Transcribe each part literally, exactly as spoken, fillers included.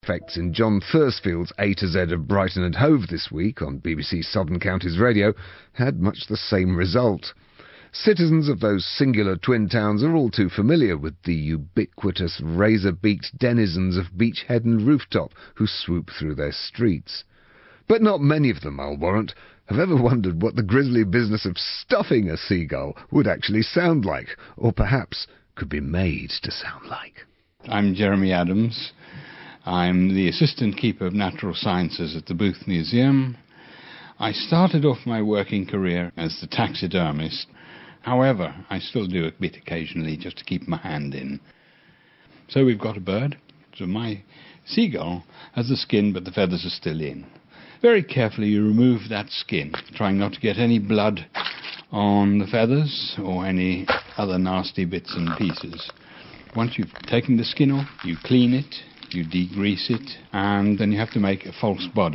effects in John Thursfield's A to Z of Brighton and Hove this week on B B C Southern Counties Radio had much the same result. Citizens of those singular twin towns are all too familiar with the ubiquitous razor-beaked denizens of Beachhead and Rooftop who swoop through their streets. But not many of them, I'll warrant, have ever wondered what the grisly business of stuffing a seagull would actually sound like, or perhaps could be made to sound like. I'm Jeremy Adams. I'm the Assistant Keeper of Natural Sciences at the Booth Museum. I started off my working career as the taxidermist. However, I still do a bit occasionally just to keep my hand in. So we've got a bird. So my seagull has the skin, but the feathers are still in. Very carefully you remove that skin, trying not to get any blood on the feathers or any other nasty bits and pieces. Once you've taken the skin off, you clean it, you degrease it, and then you have to make a false body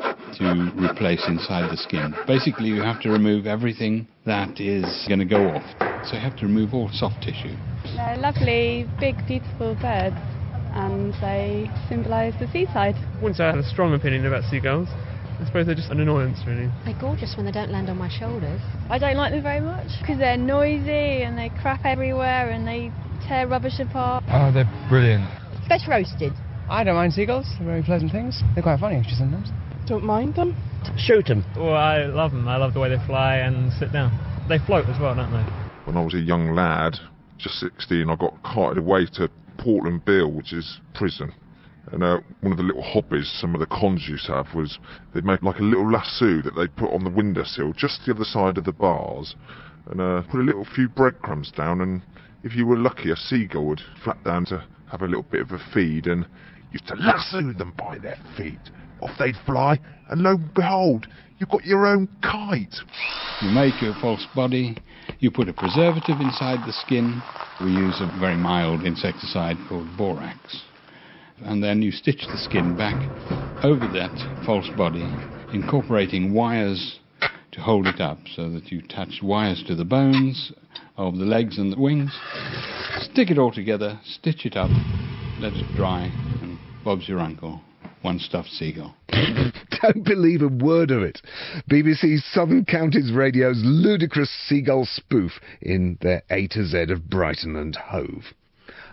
to replace inside the skin. Basically, you have to remove everything that is going to go off. So you have to remove all soft tissue. They're lovely, big, beautiful birds, and they symbolise the seaside. I wouldn't say I have a strong opinion about seagulls. I suppose they're just an annoyance, really. They're gorgeous when they don't land on my shoulders. I don't like them very much because they're noisy and they crap everywhere and they tear rubbish apart. Oh, they're brilliant. Best roasted. I don't mind seagulls. They're very pleasant things. They're quite funny, actually, sometimes. Don't mind them. Shoot them. Well, I love them. I love the way they fly and sit down. They float as well, don't they? When I was a young lad, just sixteen, I got carted away to Portland Bill, which is prison. And uh, one of the little hobbies some of the cons used to have was they'd make like a little lasso that they'd put on the windowsill, just the other side of the bars, and uh, put a little few breadcrumbs down, and if you were lucky, a seagull would flap down to have a little bit of a feed, and used to lasso them by their feet. Off they'd fly, and lo and behold, you've got your own kite. You make your false body, you put a preservative inside the skin. We use a very mild insecticide called borax. And then you stitch the skin back over that false body, incorporating wires to hold it up, so that you attach wires to the bones of the legs and the wings, stick it all together, stitch it up, let it dry, and Bob's your uncle. One stuffed seagull. Don't believe a word of it. B B C Southern Counties Radio's ludicrous seagull spoof in their A to Z of Brighton and Hove.